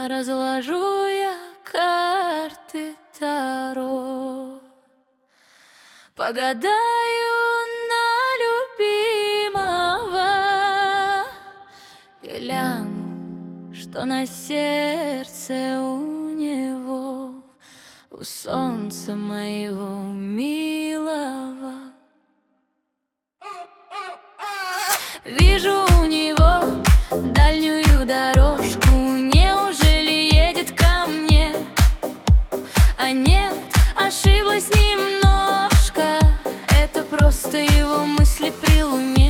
разложу я карты Таро, погадаю на любимого, гляну, что на сердце у него, у солнца моего милого. Вижу у него дальнюю дорожку, неужели едет ко мне? А нет, ошиблась немножко, это просто его мысли при луне.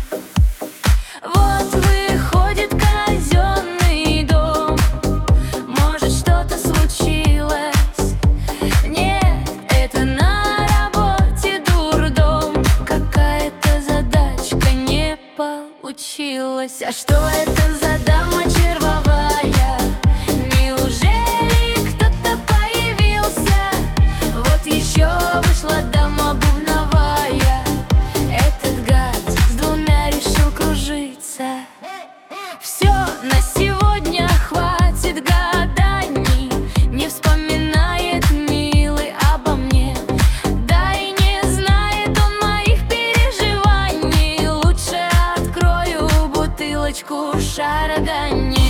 Вот выходит казенный дом, может, что-то случилось? Нет, это на работе дурдом, какая-то задачка не получилась. А что это за дама червовая? Неужели кто-то появился? Вот еще вышла дама бубновая, этот гад с двумя решил кружиться. Все, на сегодня хватит гаданий, не вспоминает милый обо мне, да и не знает он моих переживаний. Лучше открою бутылочку шардоне.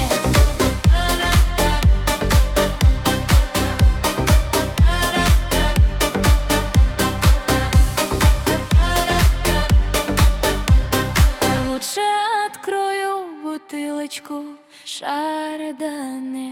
Лучше открою бутылочку шардоне.